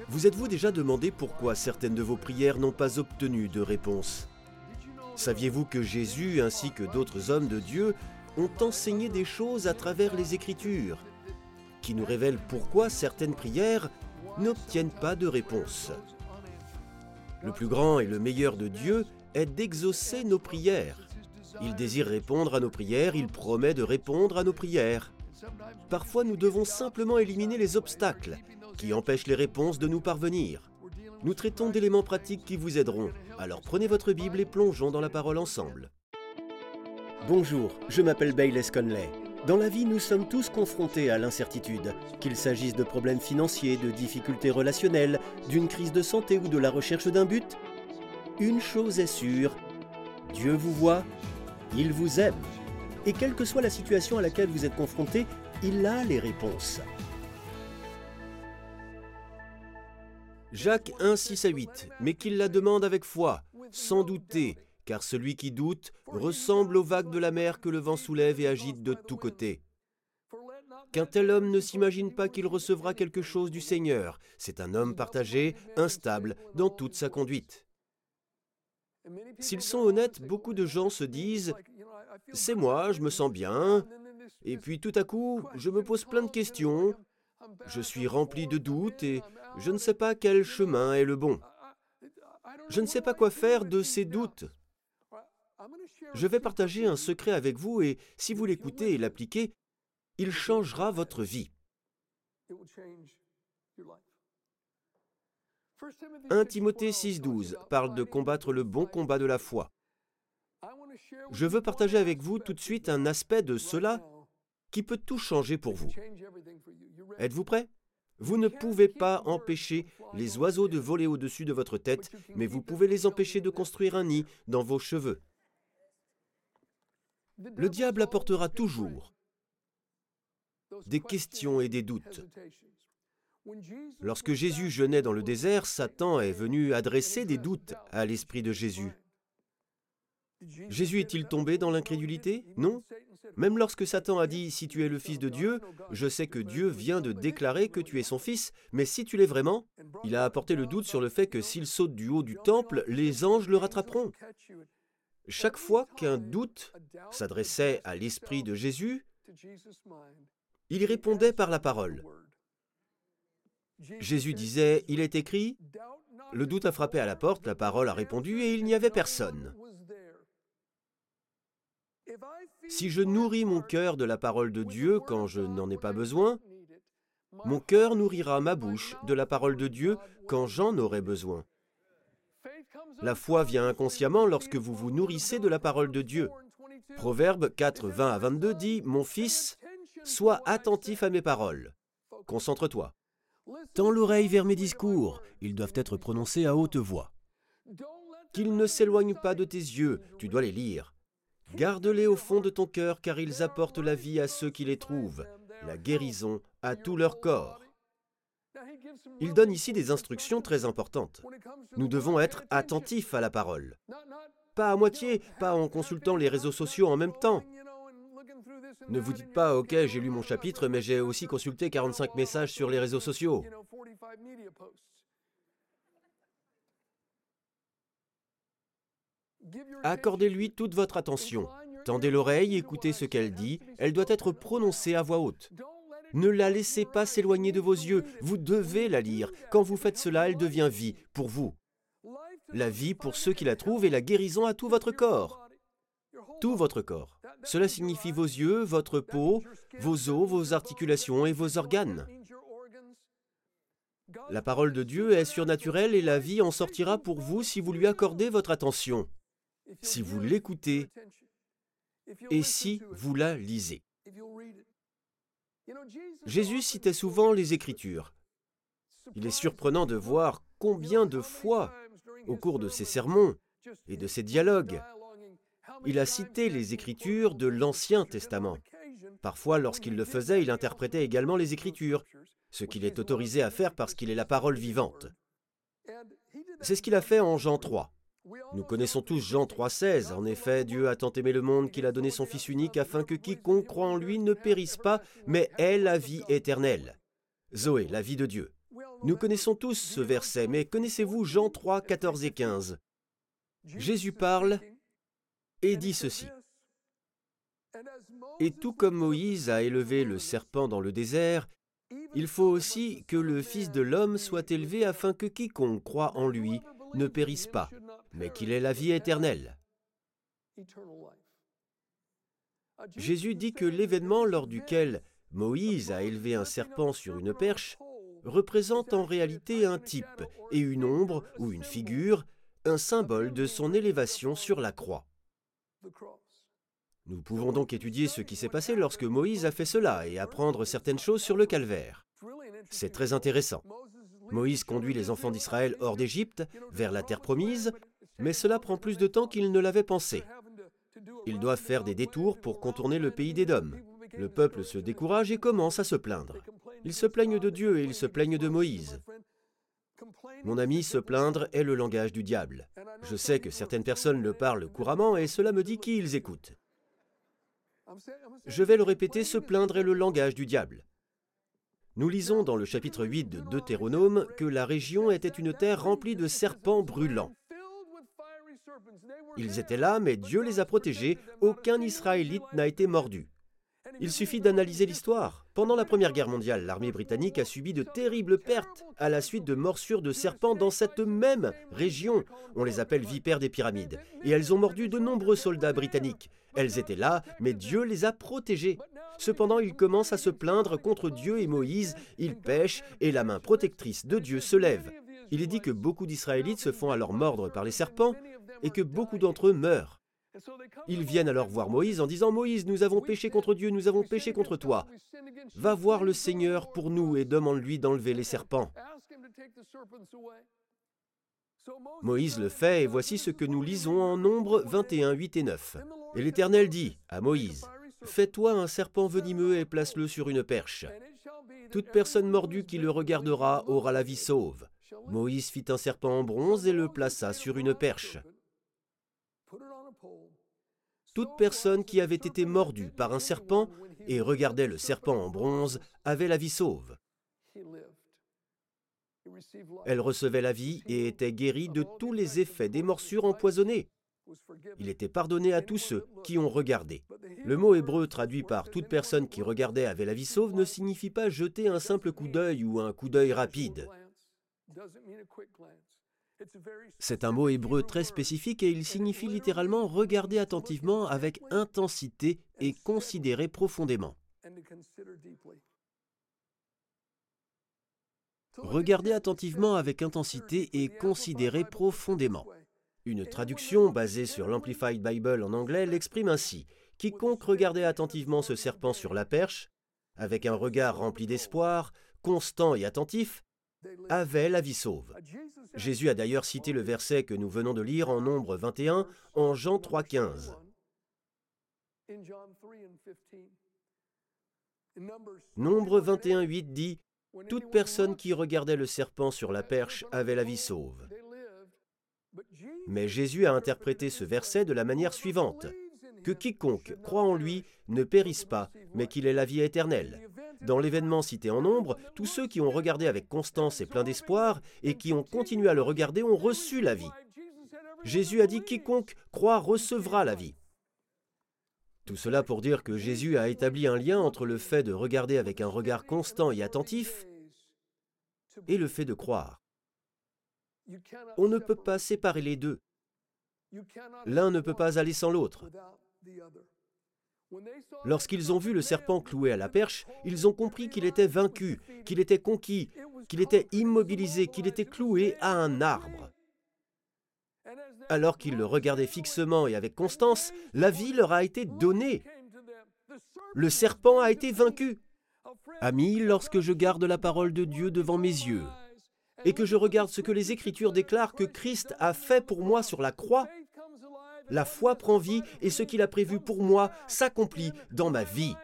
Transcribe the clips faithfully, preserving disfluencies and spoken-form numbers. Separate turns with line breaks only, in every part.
Vous êtes-vous déjà demandé pourquoi certaines de vos prières n'ont pas obtenu de réponse? Saviez-vous que Jésus ainsi que d'autres hommes de Dieu ont enseigné des choses à travers les Écritures, qui nous révèlent pourquoi certaines prières n'obtiennent pas de réponse? Le plus grand et le meilleur de Dieu est d'exaucer nos prières. Il désire répondre à nos prières, il promet de répondre à nos prières. Parfois, nous devons simplement éliminer les obstacles qui empêchent les réponses de nous parvenir. Nous traitons d'éléments pratiques qui vous aideront. Alors prenez votre Bible et plongeons dans la parole ensemble. Bonjour, je m'appelle Bayless Conley. Dans la vie, nous sommes tous confrontés à l'incertitude, qu'il s'agisse de problèmes financiers, de difficultés relationnelles, d'une crise de santé ou de la recherche d'un but. Une chose est sûre, Dieu vous voit, il vous aime. Et quelle que soit la situation à laquelle vous êtes confronté, il a les réponses. Jacques un, six à huit, mais qu'il la demande avec foi, sans douter, car celui qui doute ressemble aux vagues de la mer que le vent soulève et agite de tous côtés. Qu'un tel homme ne s'imagine pas qu'il recevra quelque chose du Seigneur. C'est un homme partagé, instable dans toute sa conduite. S'ils sont honnêtes, beaucoup de gens se disent « c'est moi, je me sens bien », et puis tout à coup, je me pose plein de questions, je suis rempli de doutes et je ne sais pas quel chemin est le bon. Je ne sais pas quoi faire de ces doutes. Je vais partager un secret avec vous et si vous l'écoutez et l'appliquez, il changera votre vie. premier Timothée six, douze parle de combattre le bon combat de la foi. Je veux partager avec vous tout de suite un aspect de cela qui peut tout changer pour vous. Êtes-vous prêts? Vous ne pouvez pas empêcher les oiseaux de voler au-dessus de votre tête, mais vous pouvez les empêcher de construire un nid dans vos cheveux. Le diable apportera toujours des questions et des doutes. Lorsque Jésus jeûnait dans le désert, Satan est venu adresser des doutes à l'esprit de Jésus. Jésus est-il tombé dans l'incrédulité? Non. Même lorsque Satan a dit « Si tu es le Fils de Dieu, je sais que Dieu vient de déclarer que tu es son Fils, mais si tu l'es vraiment », il a apporté le doute sur le fait que s'il saute du haut du temple, les anges le rattraperont. Chaque fois qu'un doute s'adressait à l'esprit de Jésus, il y répondait par la parole. Jésus disait « Il est écrit », le doute a frappé à la porte, la parole a répondu et il n'y avait personne. Si je nourris mon cœur de la parole de Dieu quand je n'en ai pas besoin, mon cœur nourrira ma bouche de la parole de Dieu quand j'en aurai besoin. La foi vient inconsciemment lorsque vous vous nourrissez de la parole de Dieu. Proverbe quatre, vingt à vingt-deux dit « Mon fils, sois attentif à mes paroles. Concentre-toi. Tends l'oreille vers mes discours, ils doivent être prononcés à haute voix. Qu'ils ne s'éloignent pas de tes yeux, tu dois les lire. Garde-les au fond de ton cœur, car ils apportent la vie à ceux qui les trouvent, la guérison à tout leur corps. » Il donne ici des instructions très importantes. Nous devons être attentifs à la parole. Pas à moitié, pas en consultant les réseaux sociaux en même temps. Ne vous dites pas « Ok, j'ai lu mon chapitre, mais j'ai aussi consulté quarante-cinq messages sur les réseaux sociaux. » Accordez-lui toute votre attention. Tendez l'oreille, écoutez ce qu'elle dit. Elle doit être prononcée à voix haute. Ne la laissez pas s'éloigner de vos yeux. Vous devez la lire. Quand vous faites cela, elle devient vie pour vous. La vie pour ceux qui la trouvent et la guérison à tout votre corps. Tout votre corps. Cela signifie vos yeux, votre peau, vos os, vos articulations et vos organes. La parole de Dieu est surnaturelle et la vie en sortira pour vous si vous lui accordez votre attention, si vous l'écoutez et si vous la lisez. Jésus citait souvent les Écritures. Il est surprenant de voir combien de fois, au cours de ses sermons et de ses dialogues, il a cité les Écritures de l'Ancien Testament. Parfois, lorsqu'il le faisait, il interprétait également les Écritures, ce qu'il est autorisé à faire parce qu'il est la parole vivante. C'est ce qu'il a fait en Jean trois. Nous connaissons tous Jean trois, seize. En effet, Dieu a tant aimé le monde qu'il a donné son Fils unique afin que quiconque croit en lui ne périsse pas, mais ait la vie éternelle. Zoé, la vie de Dieu. Nous connaissons tous ce verset, mais connaissez-vous Jean trois, quatorze et quinze? Jésus parle et dit ceci. « Et tout comme Moïse a élevé le serpent dans le désert, il faut aussi que le Fils de l'homme soit élevé afin que quiconque croit en lui ne périsse pas, mais qu'il ait la vie éternelle. » Jésus dit que l'événement lors duquel Moïse a élevé un serpent sur une perche représente en réalité un type et une ombre ou une figure, un symbole de son élévation sur la croix. Nous pouvons donc étudier ce qui s'est passé lorsque Moïse a fait cela et apprendre certaines choses sur le calvaire. C'est très intéressant. Moïse conduit les enfants d'Israël hors d'Égypte, vers la terre promise, mais cela prend plus de temps qu'il ne l'avait pensé. Ils doivent faire des détours pour contourner le pays d'Édom. Le peuple se décourage et commence à se plaindre. Ils se plaignent de Dieu et ils se plaignent de Moïse. Mon ami, se plaindre est le langage du diable. Je sais que certaines personnes le parlent couramment et cela me dit qui ils écoutent. Je vais le répéter, se plaindre est le langage du diable. Nous lisons dans le chapitre huit de Deutéronome que la région était une terre remplie de serpents brûlants. Ils étaient là, mais Dieu les a protégés, aucun Israélite n'a été mordu. Il suffit d'analyser l'histoire. Pendant la Première Guerre mondiale, l'armée britannique a subi de terribles pertes à la suite de morsures de serpents dans cette même région. On les appelle vipères des pyramides. Et elles ont mordu de nombreux soldats britanniques. Elles étaient là, mais Dieu les a protégés. Cependant, ils commencent à se plaindre contre Dieu et Moïse. Ils pêchent et la main protectrice de Dieu se lève. Il est dit que beaucoup d'Israélites se font alors mordre par les serpents et que beaucoup d'entre eux meurent. Ils viennent alors voir Moïse en disant « Moïse, nous avons péché contre Dieu, nous avons péché contre toi. Va voir le Seigneur pour nous et demande-lui d'enlever les serpents. » Moïse le fait et voici ce que nous lisons en Nombre vingt et un, huit et neuf. « Et l'Éternel dit à Moïse, « Fais-toi un serpent venimeux et place-le sur une perche. Toute personne mordue qui le regardera aura la vie sauve. » Moïse fit un serpent en bronze et le plaça sur une perche. Toute personne qui avait été mordue par un serpent et regardait le serpent en bronze avait la vie sauve. Elle recevait la vie et était guérie de tous les effets des morsures empoisonnées. Il était pardonné à tous ceux qui ont regardé. Le mot hébreu traduit par « toute personne qui regardait avait la vie sauve » ne signifie pas jeter un simple coup d'œil ou un coup d'œil rapide. C'est un mot hébreu très spécifique et il signifie littéralement regarder attentivement avec intensité et considérer profondément. Regarder attentivement avec intensité et considérer profondément. Une traduction basée sur l'Amplified Bible en anglais l'exprime ainsi. Quiconque regardait attentivement ce serpent sur la perche, avec un regard rempli d'espoir, constant et attentif, avait la vie sauve. Jésus a d'ailleurs cité le verset que nous venons de lire en Nombre vingt et un, en Jean trois, quinze. Nombre vingt et un, huit dit « Toute personne qui regardait le serpent sur la perche avait la vie sauve. » Mais Jésus a interprété ce verset de la manière suivante, que quiconque croit en lui ne périsse pas, mais qu'il ait la vie éternelle. Dans l'événement cité en Nombre, tous ceux qui ont regardé avec constance et plein d'espoir et qui ont continué à le regarder ont reçu la vie. Jésus a dit « quiconque croit recevra la vie ». Tout cela pour dire que Jésus a établi un lien entre le fait de regarder avec un regard constant et attentif et le fait de croire. On ne peut pas séparer les deux. L'un ne peut pas aller sans l'autre. Lorsqu'ils ont vu le serpent cloué à la perche, ils ont compris qu'il était vaincu, qu'il était conquis, qu'il était immobilisé, qu'il était cloué à un arbre. Alors qu'ils le regardaient fixement et avec constance, la vie leur a été donnée. Le serpent a été vaincu. Ami, lorsque je garde la parole de Dieu devant mes yeux et que je regarde ce que les Écritures déclarent que Christ a fait pour moi sur la croix, la foi prend vie et ce qu'il a prévu pour moi s'accomplit dans ma vie.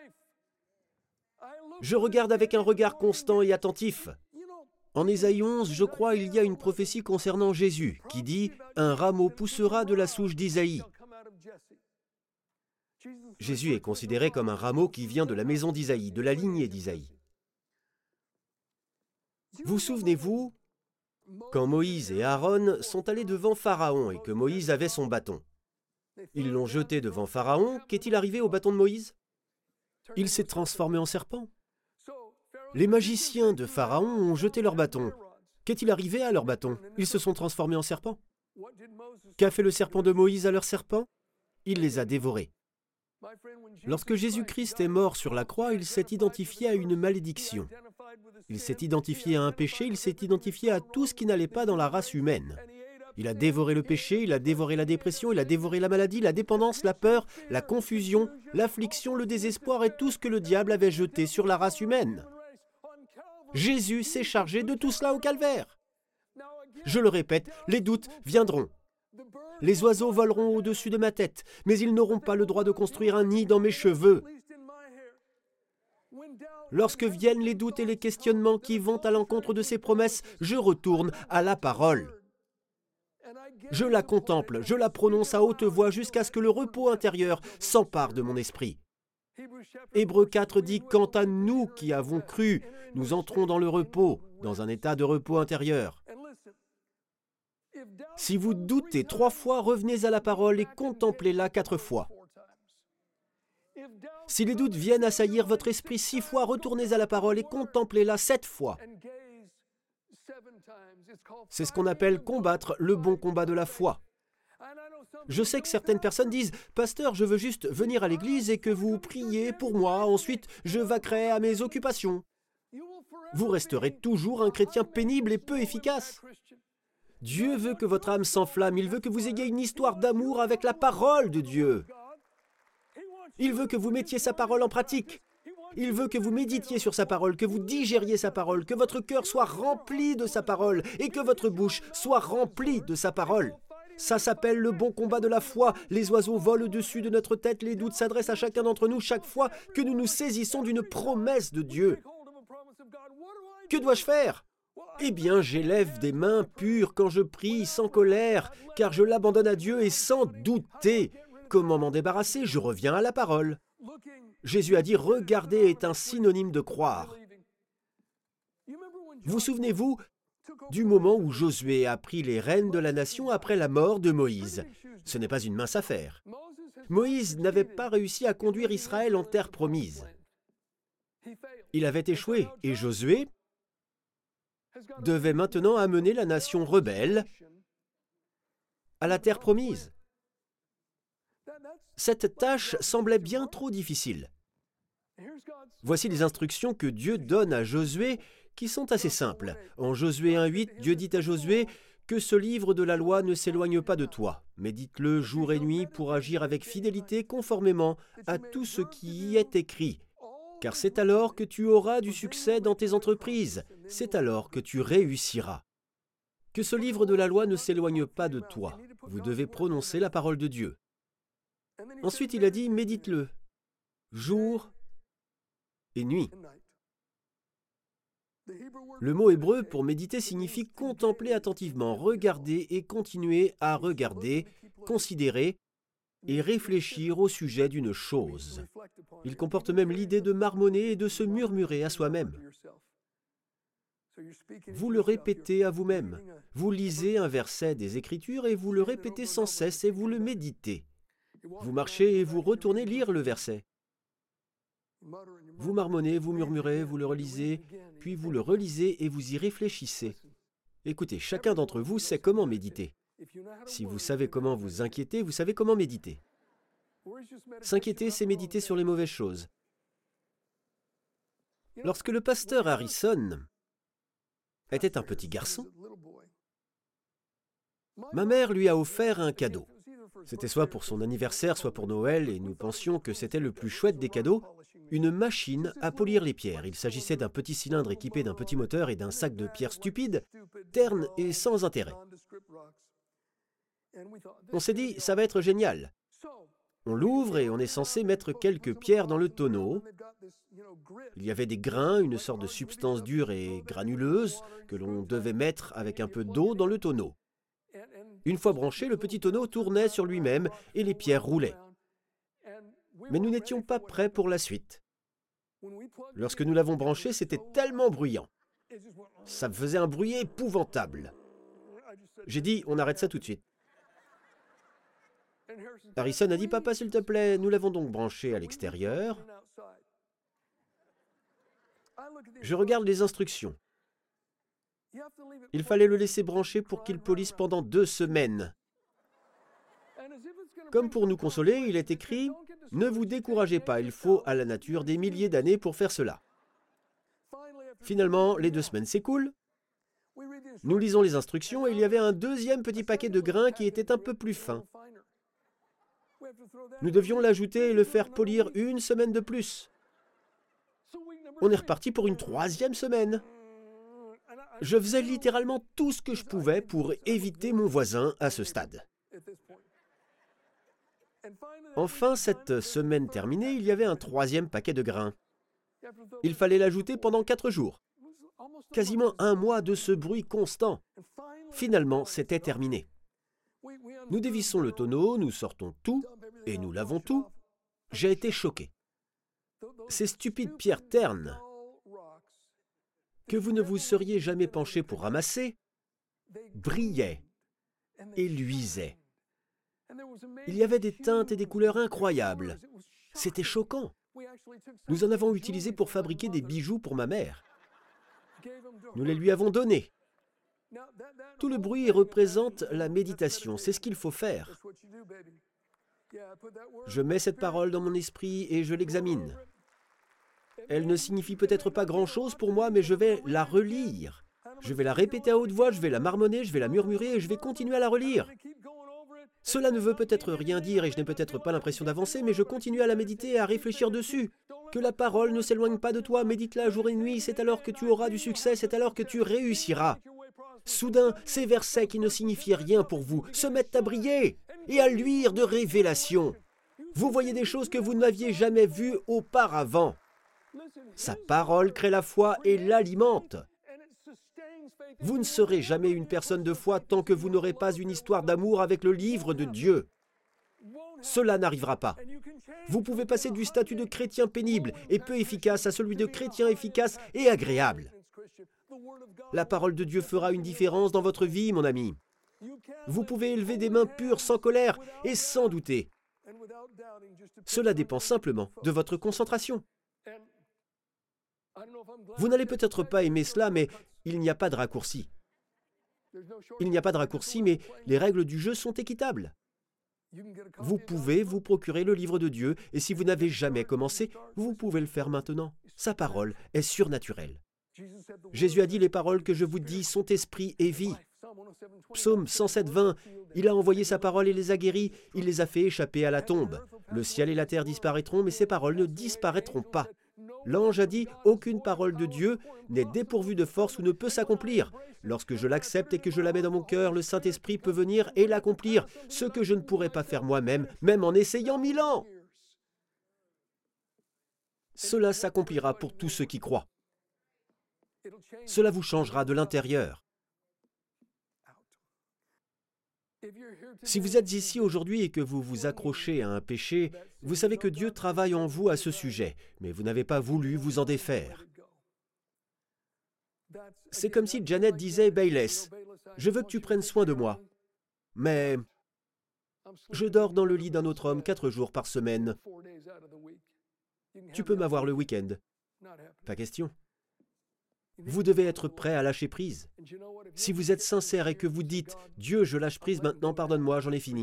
Je regarde avec un regard constant et attentif. En Ésaïe onze, je crois, il y a une prophétie concernant Jésus qui dit « Un rameau poussera de la souche d'Isaïe ». Jésus est considéré comme un rameau qui vient de la maison d'Isaïe, de la lignée d'Isaïe. Vous souvenez-vous, quand Moïse et Aaron sont allés devant Pharaon et que Moïse avait son bâton? Ils l'ont jeté devant Pharaon. Qu'est-il arrivé au bâton de Moïse? Il s'est transformé en serpent. Les magiciens de Pharaon ont jeté leur bâton. Qu'est-il arrivé à leur bâton? Ils se sont transformés en serpents. Qu'a fait le serpent de Moïse à leur serpent? Il les a dévorés. Lorsque Jésus-Christ est mort sur la croix, il s'est identifié à une malédiction. Il s'est identifié à un péché, il s'est identifié à tout ce qui n'allait pas dans la race humaine. Il a dévoré le péché, il a dévoré la dépression, il a dévoré la maladie, la dépendance, la peur, la confusion, l'affliction, le désespoir et tout ce que le diable avait jeté sur la race humaine. Jésus s'est chargé de tout cela au calvaire. Je le répète, les doutes viendront. Les oiseaux voleront au-dessus de ma tête, mais ils n'auront pas le droit de construire un nid dans mes cheveux. Lorsque viennent les doutes et les questionnements qui vont à l'encontre de ces promesses, je retourne à la parole. Je la contemple, je la prononce à haute voix jusqu'à ce que le repos intérieur s'empare de mon esprit. Hébreux quatre dit « Quant à nous qui avons cru, nous entrons dans le repos, dans un état de repos intérieur. » Si vous doutez trois fois, revenez à la parole et contemplez-la quatre fois. Si les doutes viennent assaillir votre esprit six fois, retournez à la parole et contemplez-la sept fois. C'est ce qu'on appelle combattre le bon combat de la foi. Je sais que certaines personnes disent « Pasteur, je veux juste venir à l'église et que vous priez pour moi, ensuite je vaquerai à mes occupations. » Vous resterez toujours un chrétien pénible et peu efficace. Dieu veut que votre âme s'enflamme, il veut que vous ayez une histoire d'amour avec la parole de Dieu. Il veut que vous mettiez sa parole en pratique. Il veut que vous méditiez sur sa parole, que vous digériez sa parole, que votre cœur soit rempli de sa parole et que votre bouche soit remplie de sa parole. Ça s'appelle le bon combat de la foi. Les oiseaux volent au-dessus de notre tête, les doutes s'adressent à chacun d'entre nous chaque fois que nous nous saisissons d'une promesse de Dieu. Que dois-je faire? Eh bien, j'élève des mains pures quand je prie, sans colère, car je l'abandonne à Dieu et sans douter. Comment m'en débarrasser? Je reviens à la parole. Jésus a dit « Regarder est un synonyme de croire ». Vous souvenez-vous du moment où Josué a pris les rênes de la nation après la mort de Moïse? Ce n'est pas une mince affaire. Moïse n'avait pas réussi à conduire Israël en terre promise. Il avait échoué et Josué devait maintenant amener la nation rebelle à la terre promise. Cette tâche semblait bien trop difficile. Voici les instructions que Dieu donne à Josué qui sont assez simples. En Josué un huit, Dieu dit à Josué que ce livre de la loi ne s'éloigne pas de toi. Médite-le jour et nuit pour agir avec fidélité conformément à tout ce qui y est écrit. Car c'est alors que tu auras du succès dans tes entreprises. C'est alors que tu réussiras. Que ce livre de la loi ne s'éloigne pas de toi. Vous devez prononcer la parole de Dieu. Ensuite, il a dit, médite-le, jour et nuit. Le mot hébreu pour méditer signifie contempler attentivement, regarder et continuer à regarder, considérer et réfléchir au sujet d'une chose. Il comporte même l'idée de marmonner et de se murmurer à soi-même. Vous le répétez à vous-même. Vous lisez un verset des Écritures et vous le répétez sans cesse et vous le méditez. Vous marchez et vous retournez lire le verset. Vous marmonnez, vous murmurez, vous le relisez, puis vous le relisez et vous y réfléchissez. Écoutez, chacun d'entre vous sait comment méditer. Si vous savez comment vous inquiéter, vous savez comment méditer. S'inquiéter, c'est méditer sur les mauvaises choses. Lorsque le pasteur Harrison était un petit garçon, ma mère lui a offert un cadeau. C'était soit pour son anniversaire, soit pour Noël, et nous pensions que c'était le plus chouette des cadeaux, une machine à polir les pierres. Il s'agissait d'un petit cylindre équipé d'un petit moteur et d'un sac de pierres stupides, ternes et sans intérêt. On s'est dit, ça va être génial. On l'ouvre et on est censé mettre quelques pierres dans le tonneau. Il y avait des grains, une sorte de substance dure et granuleuse que l'on devait mettre avec un peu d'eau dans le tonneau. Une fois branché, le petit tonneau tournait sur lui-même et les pierres roulaient. Mais nous n'étions pas prêts pour la suite. Lorsque nous l'avons branché, c'était tellement bruyant. Ça me faisait un bruit épouvantable. J'ai dit, on arrête ça tout de suite. Harrison a dit, papa, s'il te plaît, nous l'avons donc branché à l'extérieur. Je regarde les instructions. Il fallait le laisser brancher pour qu'il polisse pendant deux semaines. Comme pour nous consoler, il est écrit « Ne vous découragez pas, il faut à la nature des milliers d'années pour faire cela. » Finalement, les deux semaines s'écoulent. Nous lisons les instructions et il y avait un deuxième petit paquet de grains qui était un peu plus fin. Nous devions l'ajouter et le faire polir une semaine de plus. On est reparti pour une troisième semaine. Je faisais littéralement tout ce que je pouvais pour éviter mon voisin à ce stade. Enfin, cette semaine terminée, il y avait un troisième paquet de grains. Il fallait l'ajouter pendant quatre jours. Quasiment un mois de ce bruit constant. Finalement, c'était terminé. Nous dévissons le tonneau, nous sortons tout, et nous lavons tout. J'ai été choqué. Ces stupides pierres ternes que vous ne vous seriez jamais penché pour ramasser brillaient et luisaient. Il y avait des teintes et des couleurs incroyables. C'était choquant. Nous en avons utilisé pour fabriquer des bijoux pour ma mère. Nous les lui avons donnés. Tout le bruit représente la méditation. C'est ce qu'il faut faire. Je mets cette parole dans mon esprit et je l'examine. Elle ne signifie peut-être pas grand-chose pour moi, mais je vais la relire. Je vais la répéter à haute voix, je vais la marmonner, je vais la murmurer et je vais continuer à la relire. Cela ne veut peut-être rien dire et je n'ai peut-être pas l'impression d'avancer, mais je continue à la méditer et à réfléchir dessus. Que la parole ne s'éloigne pas de toi, médite-la jour et nuit, c'est alors que tu auras du succès, c'est alors que tu réussiras. Soudain, ces versets qui ne signifiaient rien pour vous se mettent à briller et à luire de révélation. Vous voyez des choses que vous n'aviez jamais vues auparavant. Sa parole crée la foi et l'alimente. Vous ne serez jamais une personne de foi tant que vous n'aurez pas une histoire d'amour avec le livre de Dieu. Cela n'arrivera pas. Vous pouvez passer du statut de chrétien pénible et peu efficace à celui de chrétien efficace et agréable. La parole de Dieu fera une différence dans votre vie, mon ami. Vous pouvez élever des mains pures sans colère et sans douter. Cela dépend simplement de votre concentration. Vous n'allez peut-être pas aimer cela, mais il n'y a pas de raccourci. Il n'y a pas de raccourci, mais les règles du jeu sont équitables. Vous pouvez vous procurer le livre de Dieu, et si vous n'avez jamais commencé, vous pouvez le faire maintenant. Sa parole est surnaturelle. Jésus a dit, les paroles que je vous dis sont esprit et vie. Psaume cent sept, vingt, il a envoyé sa parole et les a guéris, il les a fait échapper à la tombe. Le ciel et la terre disparaîtront, mais ses paroles ne disparaîtront pas. L'ange a dit, aucune parole de Dieu n'est dépourvue de force ou ne peut s'accomplir. Lorsque je l'accepte et que je la mets dans mon cœur, le Saint-Esprit peut venir et l'accomplir, ce que je ne pourrais pas faire moi-même, même en essayant mille ans. Cela s'accomplira pour tous ceux qui croient. Cela vous changera de l'intérieur. Si vous êtes ici aujourd'hui et que vous vous accrochez à un péché, vous savez que Dieu travaille en vous à ce sujet, mais vous n'avez pas voulu vous en défaire. C'est comme si Janet disait, Bayless, je veux que tu prennes soin de moi, mais je dors dans le lit d'un autre homme quatre jours par semaine. Tu peux m'avoir le week-end. Pas question. Vous devez être prêt à lâcher prise. Si vous êtes sincère et que vous dites « Dieu, je lâche prise maintenant, pardonne-moi, j'en ai fini ».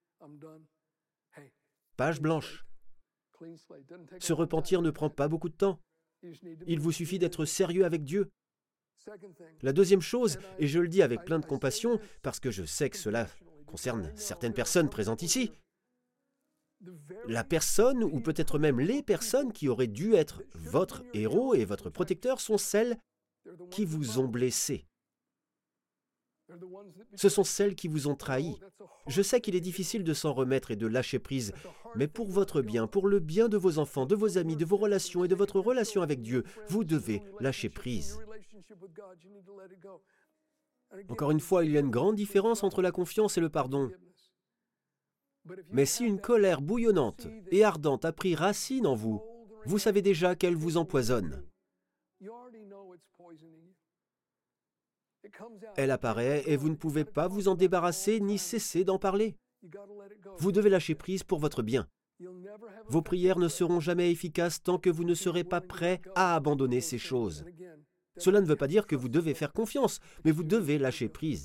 Page blanche. Se repentir ne prend pas beaucoup de temps. Il vous suffit d'être sérieux avec Dieu. La deuxième chose, et je le dis avec plein de compassion, parce que je sais que cela concerne certaines personnes présentes ici, la personne, ou peut-être même les personnes qui auraient dû être votre héros et votre protecteur sont celles qui vous ont blessé. Ce sont celles qui vous ont trahi. Je sais qu'il est difficile de s'en remettre et de lâcher prise, mais pour votre bien, pour le bien de vos enfants, de vos amis, de vos relations et de votre relation avec Dieu, vous devez lâcher prise. Encore une fois, il y a une grande différence entre la confiance et le pardon. Mais si une colère bouillonnante et ardente a pris racine en vous, vous savez déjà qu'elle vous empoisonne. Elle apparaît et vous ne pouvez pas vous en débarrasser ni cesser d'en parler. Vous devez lâcher prise pour votre bien. Vos prières ne seront jamais efficaces tant que vous ne serez pas prêt à abandonner ces choses. Cela ne veut pas dire que vous devez faire confiance, mais vous devez lâcher prise.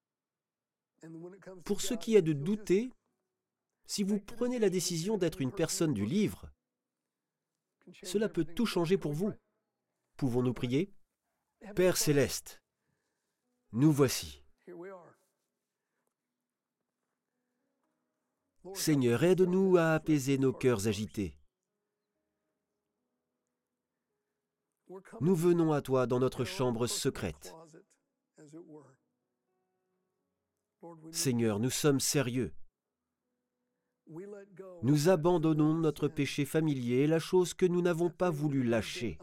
Pour ce qui est de douter, si vous prenez la décision d'être une personne du livre, cela peut tout changer pour vous. Pouvons-nous prier? Père céleste, nous voici. Seigneur, aide-nous à apaiser nos cœurs agités. Nous venons à toi dans notre chambre secrète. Seigneur, nous sommes sérieux. Nous abandonnons notre péché familier, la chose que nous n'avons pas voulu lâcher.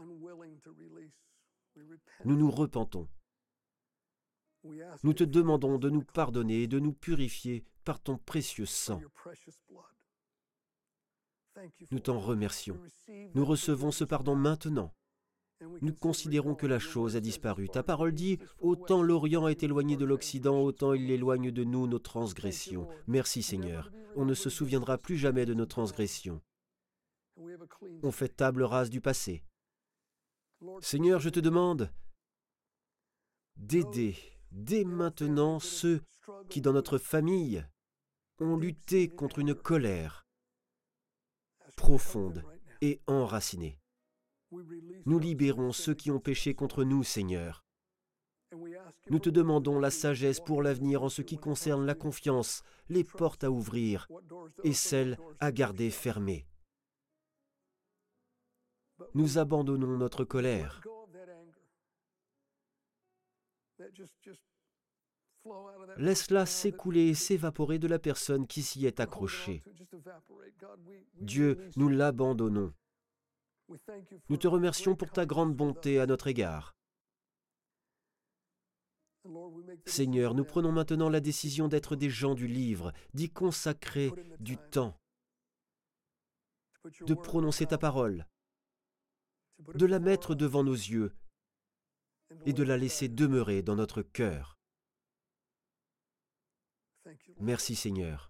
Nous nous repentons. Nous te demandons de nous pardonner et de nous purifier par ton précieux sang. Nous t'en remercions. Nous recevons ce pardon maintenant. Nous considérons que la chose a disparu. Ta parole dit, autant l'Orient est éloigné de l'Occident, autant il éloigne de nous nos transgressions. Merci Seigneur. On ne se souviendra plus jamais de nos transgressions. On fait table rase du passé. Seigneur, je te demande d'aider dès maintenant ceux qui, dans notre famille, ont lutté contre une colère profonde et enracinée. Nous libérons ceux qui ont péché contre nous, Seigneur. Nous te demandons la sagesse pour l'avenir en ce qui concerne la confiance, les portes à ouvrir et celles à garder fermées. Nous abandonnons notre colère. Laisse-la s'écouler et s'évaporer de la personne qui s'y est accrochée. Dieu, nous l'abandonnons. Nous te remercions pour ta grande bonté à notre égard. Seigneur, nous prenons maintenant la décision d'être des gens du livre, d'y consacrer du temps, de prononcer ta parole, de la mettre devant nos yeux et de la laisser demeurer dans notre cœur. Merci Seigneur.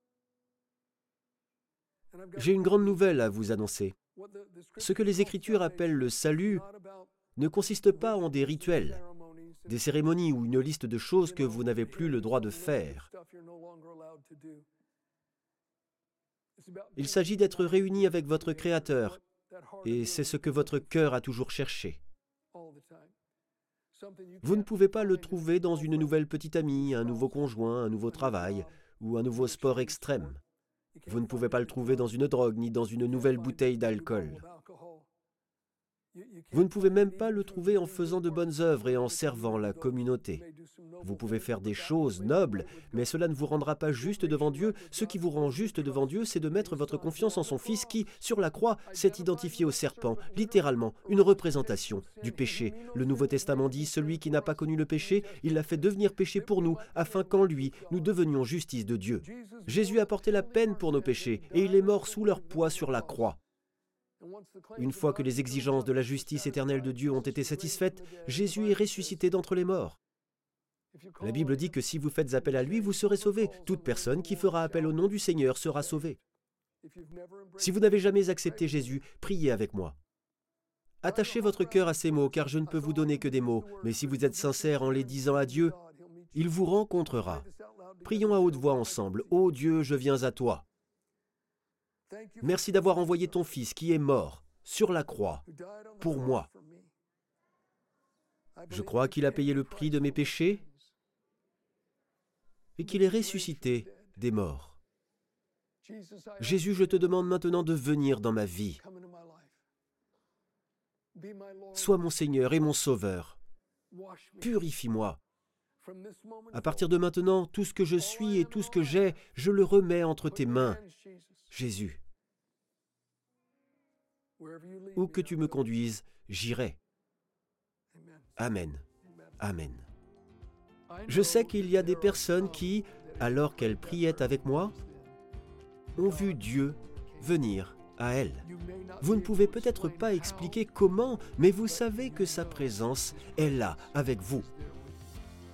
J'ai une grande nouvelle à vous annoncer. Ce que les Écritures appellent le salut ne consiste pas en des rituels, des cérémonies ou une liste de choses que vous n'avez plus le droit de faire. Il s'agit d'être réunis avec votre Créateur, et c'est ce que votre cœur a toujours cherché. Vous ne pouvez pas le trouver dans une nouvelle petite amie, un nouveau conjoint, un nouveau travail ou un nouveau sport extrême. Vous ne pouvez pas le trouver dans une drogue ni dans une nouvelle bouteille d'alcool. Vous ne pouvez même pas le trouver en faisant de bonnes œuvres et en servant la communauté. Vous pouvez faire des choses nobles, mais cela ne vous rendra pas juste devant Dieu. Ce qui vous rend juste devant Dieu, c'est de mettre votre confiance en son Fils qui, sur la croix, s'est identifié au serpent, littéralement, une représentation du péché. Le Nouveau Testament dit, celui qui n'a pas connu le péché, il l'a fait devenir péché pour nous, afin qu'en lui, nous devenions justice de Dieu. Jésus a porté la peine pour nos péchés, et il est mort sous leur poids sur la croix. Une fois que les exigences de la justice éternelle de Dieu ont été satisfaites, Jésus est ressuscité d'entre les morts. La Bible dit que si vous faites appel à lui, vous serez sauvés. Toute personne qui fera appel au nom du Seigneur sera sauvée. Si vous n'avez jamais accepté Jésus, priez avec moi. Attachez votre cœur à ces mots, car je ne peux vous donner que des mots, mais si vous êtes sincère en les disant à Dieu, il vous rencontrera. Prions à haute voix ensemble. Ô Dieu, je viens à toi. Merci d'avoir envoyé ton Fils qui est mort sur la croix pour moi. Je crois qu'il a payé le prix de mes péchés et qu'il est ressuscité des morts. Jésus, je te demande maintenant de venir dans ma vie. Sois mon Seigneur et mon Sauveur. Purifie-moi. À partir de maintenant, tout ce que je suis et tout ce que j'ai, je le remets entre tes mains. Jésus, où que tu me conduises, j'irai. Amen. Amen. Je sais qu'il y a des personnes qui, alors qu'elles priaient avec moi, ont vu Dieu venir à elles. Vous ne pouvez peut-être pas expliquer comment, mais vous savez que sa présence est là avec vous.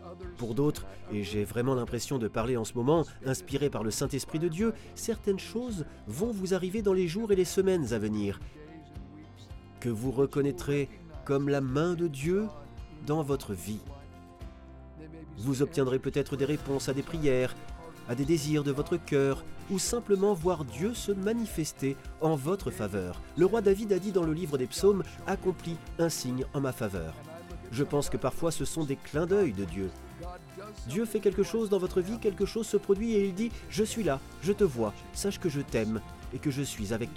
Pour d'autres, et j'ai vraiment l'impression de parler en ce moment, inspiré par le Saint-Esprit de Dieu, certaines choses vont vous arriver dans les jours et les semaines à venir, que vous reconnaîtrez comme la main de Dieu dans votre vie. Vous obtiendrez peut-être des réponses à des prières, à des désirs de votre cœur, ou simplement voir Dieu se manifester en votre faveur. Le roi David a dit dans le livre des Psaumes « Accomplis un signe en ma faveur ». Je pense que parfois ce sont des clins d'œil de Dieu. Dieu fait quelque chose dans votre vie, quelque chose se produit et il dit « Je suis là, je te vois, sache que je t'aime et que je suis avec toi ».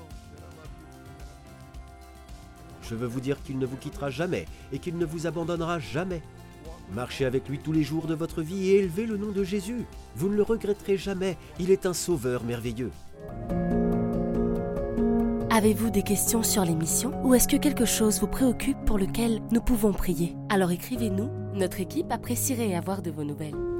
Je veux vous dire qu'il ne vous quittera jamais et qu'il ne vous abandonnera jamais. Marchez avec lui tous les jours de votre vie et élevez le nom de Jésus. Vous ne le regretterez jamais, il est un sauveur merveilleux.
Avez-vous des questions sur l'émission ou est-ce que quelque chose vous préoccupe pour lequel nous pouvons prier? Alors écrivez-nous, notre équipe apprécierait avoir de vos nouvelles.